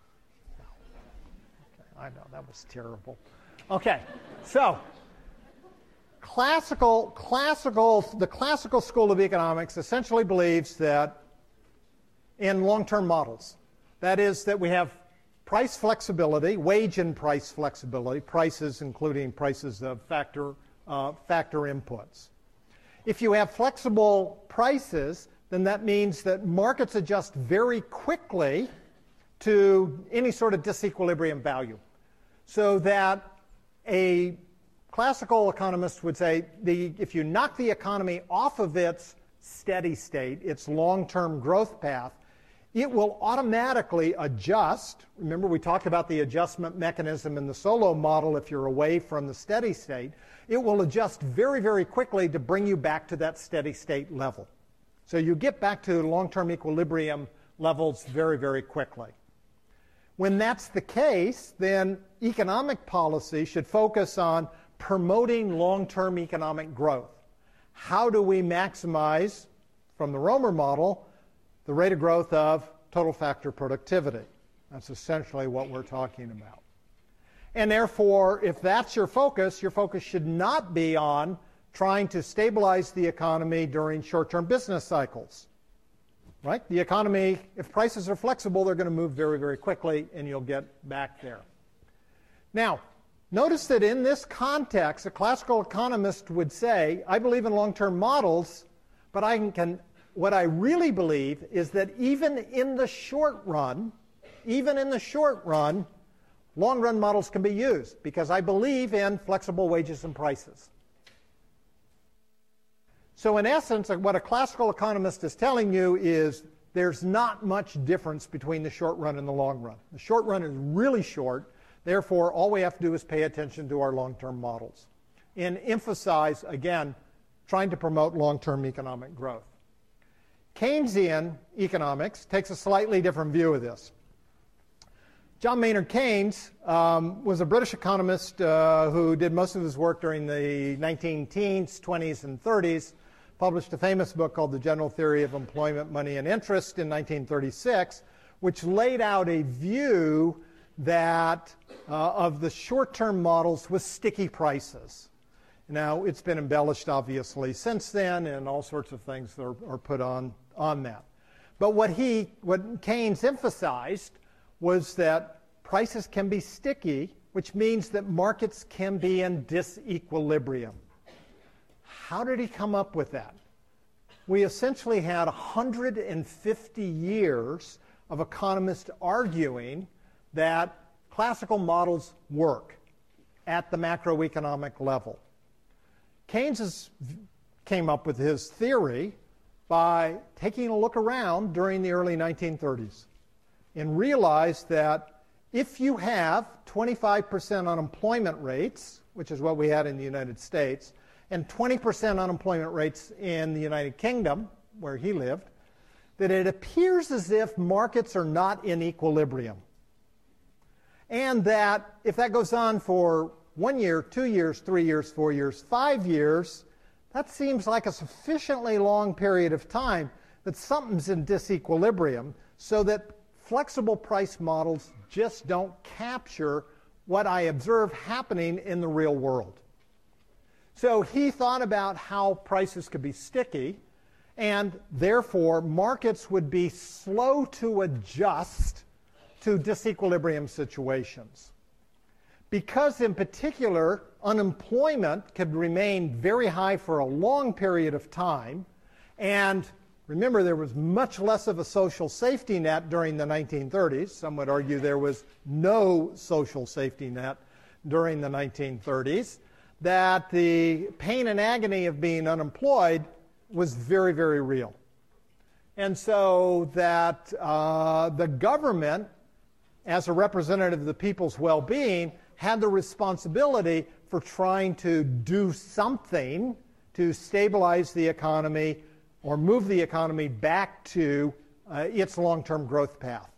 Okay, I know, that was terrible. Okay, so classical, classical, the classical school of economics essentially believes that in long-term models, that is that we have price flexibility, wage and price flexibility, prices including prices of factor Uh, factor inputs. If you have flexible prices, then that means that markets adjust very quickly to any sort of disequilibrium value. So that a classical economist would say the, if you knock the economy off of its steady state, its long-term growth path, it will automatically adjust. Remember, we talked about the adjustment mechanism in the Solow model if you're away from the steady state. It will adjust very, very quickly to bring you back to that steady state level. So you get back to long-term equilibrium levels very, very quickly. When that's the case, then economic policy should focus on promoting long-term economic growth. How do we maximize, from the Romer model, the rate of growth of total factor productivity? That's essentially what we're talking about. And therefore, if that's your focus, your focus should not be on trying to stabilize the economy during short-term business cycles. Right? The economy, if prices are flexible, they're going to move very, very quickly, and you'll get back there. Now, notice that in this context, a classical economist would say, I believe in long-term models, but I can, what I really believe is that even in the short run, even in the short run, long-run models can be used because I believe in flexible wages and prices. So in essence, what a classical economist is telling you is there's not much difference between the short run and the long run. The short run is really short. Therefore, all we have to do is pay attention to our long-term models and emphasize, again, trying to promote long-term economic growth. Keynesian economics takes a slightly different view of this. John Maynard Keynes um, was a British economist uh, who did most of his work during the nineteen teens, twenties, and thirties, published a famous book called The General Theory of Employment, Money, and Interest in nineteen thirty-six, which laid out a view that uh, of the short-term models with sticky prices. Now, it's been embellished, obviously, since then, and all sorts of things are, are put on, on that. But what, he, what Keynes emphasized was that prices can be sticky, which means that markets can be in disequilibrium. How did he come up with that? We essentially had one hundred fifty years of economists arguing that classical models work at the macroeconomic level. Keynes is, came up with his theory by taking a look around during the early nineteen thirties and realized that if you have twenty-five percent unemployment rates, which is what we had in the United States, and twenty percent unemployment rates in the United Kingdom, where he lived, that it appears as if markets are not in equilibrium. And that if that goes on for one year, two years, three years, four years, five years, that seems like a sufficiently long period of time that something's in disequilibrium so that flexible price models just don't capture what I observe happening in the real world. So he thought about how prices could be sticky, and therefore markets would be slow to adjust to disequilibrium situations. Because in particular, unemployment could remain very high for a long period of time, and remember, there was much less of a social safety net during the nineteen thirties. Some would argue there was no social safety net during the nineteen thirties. That the pain and agony of being unemployed was very, very real. And so that uh, the government, as a representative of the people's well-being, had the responsibility for trying to do something to stabilize the economy or move the economy back to uh, its long-term growth path.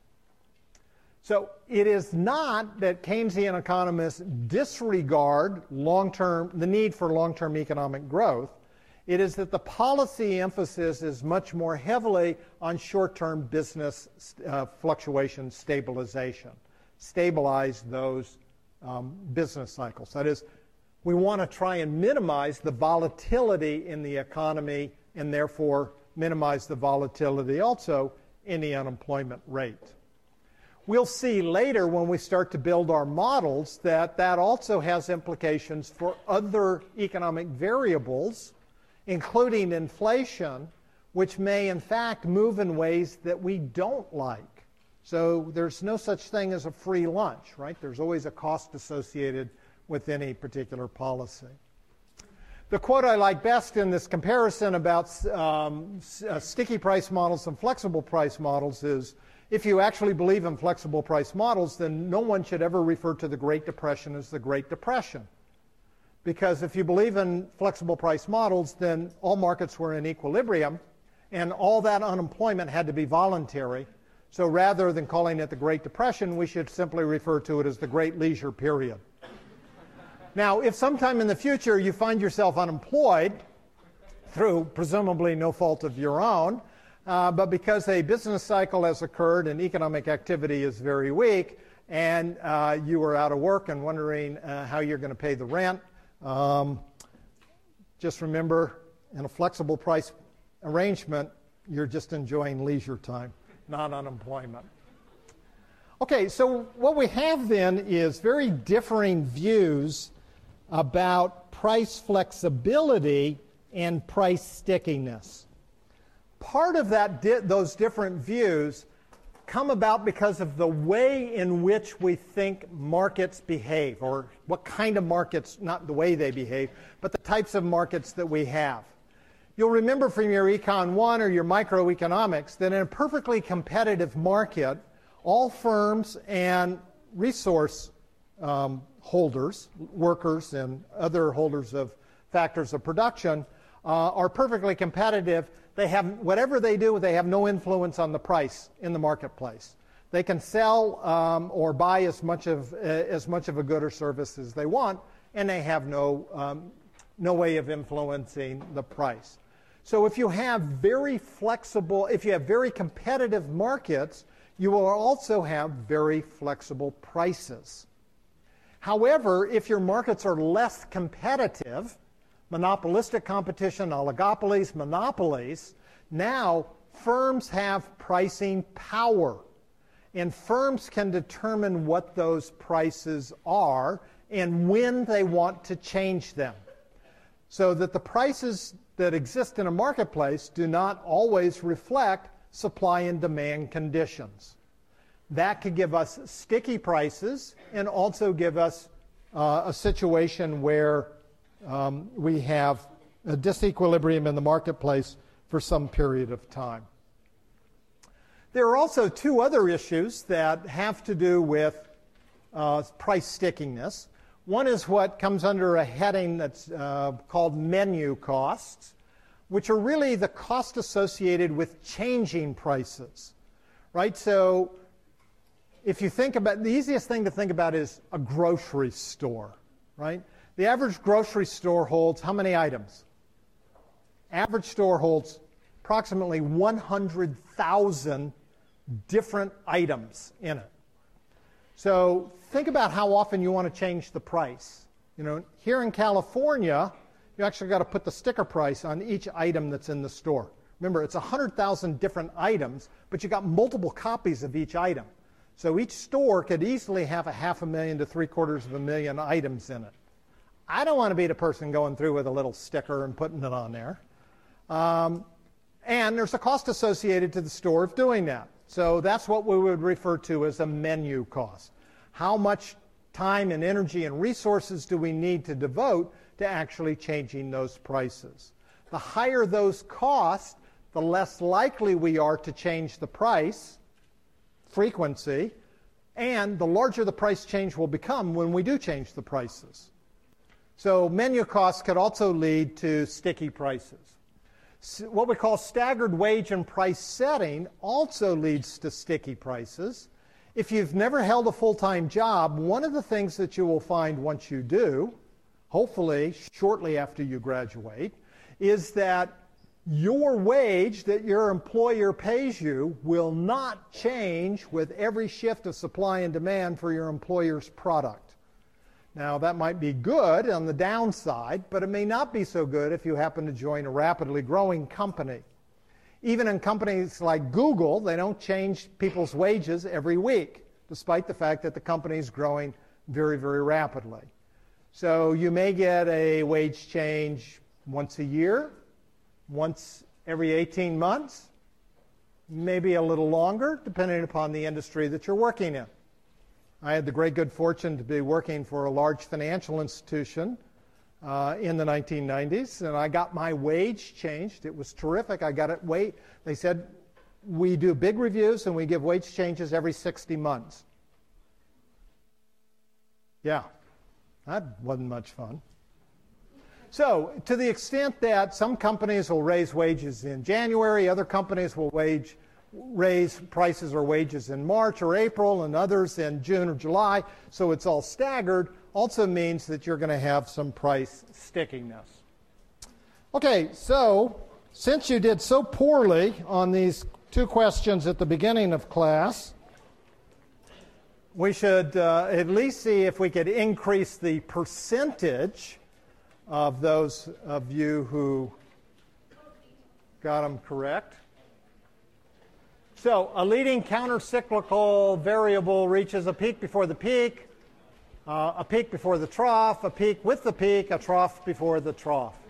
So it is not that Keynesian economists disregard long-term, the need for long-term economic growth. It is that the policy emphasis is much more heavily on short-term business uh, fluctuation stabilization. Stabilize those um, business cycles. That is, we want to try and minimize the volatility in the economy and therefore minimize the volatility also in the unemployment rate. We'll see later when we start to build our models that that also has implications for other economic variables, including inflation, which may in fact move in ways that we don't like. So there's no such thing as a free lunch, right? There's always a cost associated with any particular policy. The quote I like best in this comparison about um, uh, sticky price models and flexible price models is, if you actually believe in flexible price models, then no one should ever refer to the Great Depression as the Great Depression. Because if you believe in flexible price models, then all markets were in equilibrium, and all that unemployment had to be voluntary. So rather than calling it the Great Depression, we should simply refer to it as the Great Leisure Period. Now, if sometime in the future you find yourself unemployed, through presumably no fault of your own, uh, but because a business cycle has occurred and economic activity is very weak, and uh, you are out of work and wondering uh, how you're going to pay the rent, um, just remember, in a flexible price arrangement, you're just enjoying leisure time, not unemployment. Okay, so what we have then is very differing views about price flexibility and price stickiness. Part of that di- those different views come about because of the way in which we think markets behave, or what kind of markets, not the way they behave, but the types of markets that we have. You'll remember from your Econ one or your microeconomics that in a perfectly competitive market, all firms and resource um, holders, workers and other holders of factors of production, uh, are perfectly competitive. They have, whatever they do, they have no influence on the price in the marketplace. They can sell um, or buy as much of uh, as much of a good or service as they want, and they have no um, no way of influencing the price. So if you have very flexible, if you have very competitive markets, you will also have very flexible prices. However, if your markets are less competitive, monopolistic competition, oligopolies, monopolies, now firms have pricing power. And firms can determine what those prices are and when they want to change them. So that the prices that exist in a marketplace do not always reflect supply and demand conditions. That could give us sticky prices and also give us uh, a situation where um, we have a disequilibrium in the marketplace for some period of time. There are also two other issues that have to do with uh, price stickiness. One is what comes under a heading that's uh, called menu costs, which are really the cost associated with changing prices, right? So if you think about, the easiest thing to think about is a grocery store, right? The average grocery store holds how many items? Average store holds approximately one hundred thousand different items in it. So think about how often you want to change the price. You know, here in California, you actually got to put the sticker price on each item that's in the store. Remember, it's one hundred thousand different items, but you got multiple copies of each item. So each store could easily have a half a million to three quarters of a million items in it. I don't want to be the person going through with a little sticker and putting it on there. Um, and there's a cost associated to the store of doing that. So that's what we would refer to as a menu cost. How much time and energy and resources do we need to devote to actually changing those prices? The higher those costs, the less likely we are to change the price frequency, and the larger the price change will become when we do change the prices. So menu costs could also lead to sticky prices. What we call staggered wage and price setting also leads to sticky prices. If you've never held a full-time job, one of the things that you will find once you do, hopefully shortly after you graduate, is that your wage that your employer pays you will not change with every shift of supply and demand for your employer's product. Now, that might be good on the downside, but it may not be so good if you happen to join a rapidly growing company. Even in companies like Google, they don't change people's wages every week, despite the fact that the company is growing very, very rapidly. So you may get a wage change once a year, once every eighteen months, maybe a little longer, depending upon the industry that you're working in. I had the great good fortune to be working for a large financial institution uh, in the nineteen nineties, and I got my wage changed. It was terrific. I got it wait. They said, we do big reviews and we give wage changes every sixty months. Yeah, that wasn't much fun. So, to the extent that some companies will raise wages in January, other companies will wage, raise prices or wages in March or April, and others in June or July, so it's all staggered, also means that you're going to have some price stickiness. Okay, so since you did so poorly on these two questions at the beginning of class, we should uh, at least see if we could increase the percentage of those of you who got them correct. So a leading countercyclical variable reaches a peak before the peak, uh, a peak before the trough, a peak with the peak, a trough before the trough.